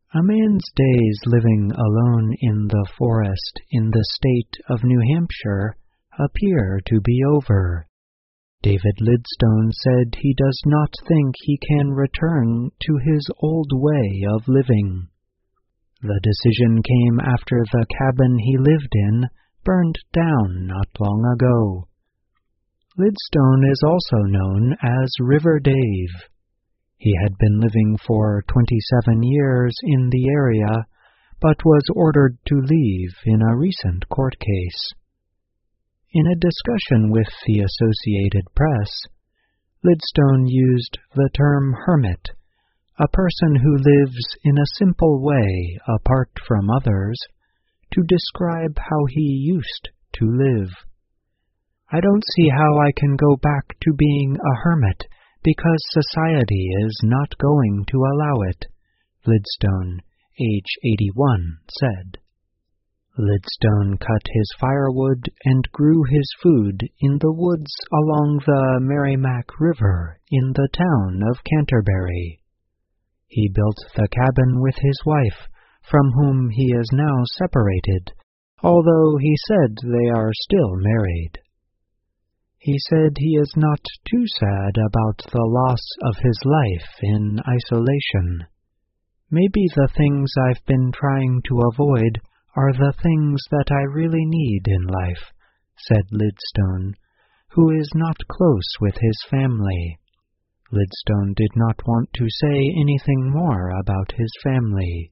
A man's days living alone in the forest in the state of New Hampshire appear to be over. David Lidstone said he does not think he can return to his old way of living. The decision came after the cabin he lived in burned down not long ago. Lidstone is also known as River Dave. He had been living for 27 years in the area, but was ordered to leave in a recent court case. In a discussion with the Associated Press, Lidstone used the term hermit, a person who lives in a simple way apart from others, to describe how he used to live. "I don't see how I can go back to being a hermit because society is not going to allow it," Lidstone, age 81, said. Lidstone cut his firewood and grew his food in the woods along the Merrimack River in the town of Canterbury. He built the cabin with his wife, from whom he is now separated, although he said they are still married. He said he is not too sad about the loss of his life in isolation. "Maybe the things I've been trying to avoid are the things that I really need in life," said Lidstone, who is not close with his family. Lidstone did not want to say anything more about his family.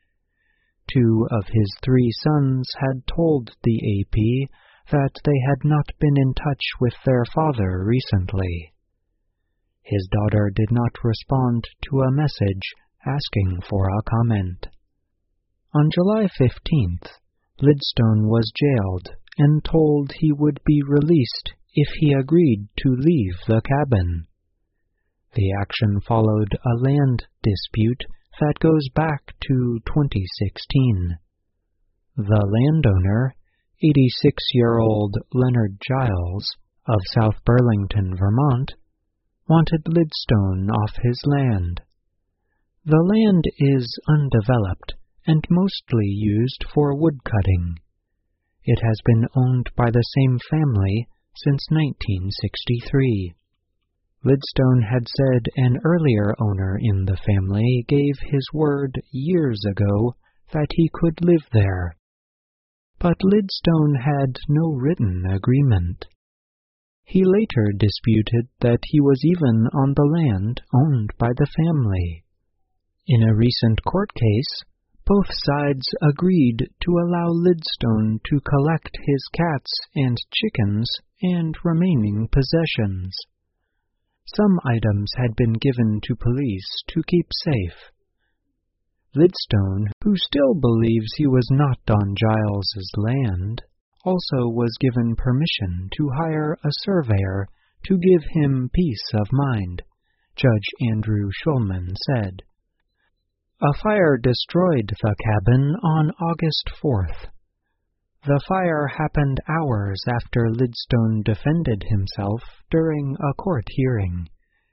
2 of his 3 sons had told the AP that they had not been in touch with their father recently. His daughter did not respond to a message asking for a comment. On July 15th, Lidstone was jailed and told he would be released if he agreed to leave the cabin. The action followed a land dispute that goes back to 2016. The landowner, 86-year-old Leonard Giles of South Burlington, Vermont, wanted Lidstone off his land. The land is undeveloped and mostly used for woodcutting. It has been owned by the same family since 1963. Lidstone had said an earlier owner in the family gave his word years ago that he could live there. But Lidstone had no written agreement. He later disputed that he was even on the land owned by the family. In a recent court case, both sides agreed to allow Lidstone to collect his cats and chickens and remaining possessions. Some items had been given to police to keep safe. Lidstone, who still believes he was not on Giles's land, also was given permission to hire a surveyor to give him peace of mind, Judge Andrew Schulman said. A fire destroyed the cabin on August 4th. The fire happened hours after Lidstone defended himself during a court hearing.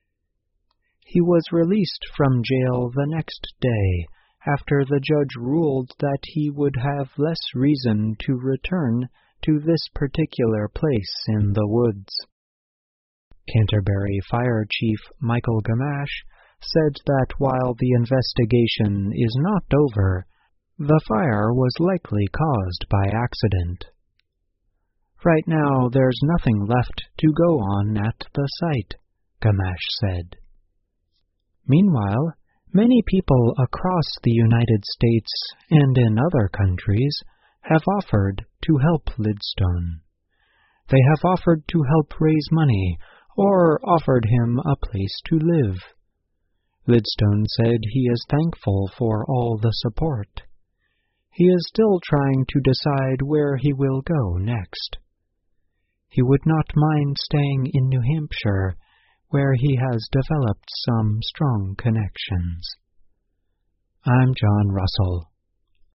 He was released from jail the next day after the judge ruled that he would have less reason to return to this particular place in the woods. Canterbury Fire Chief Michael Gamache said that while the investigation is not over, the fire was likely caused by accident. "Right now there's nothing left to go on at the site," Gamache said. Meanwhile, many people across the United States and in other countries have offered to help Lidstone. They have offered to help raise money or offered him a place to live. Lidstone said he is thankful for all the support. He is still trying to decide where he will go next. He would not mind staying in New Hampshire, where he has developed some strong connections. I'm John Russell.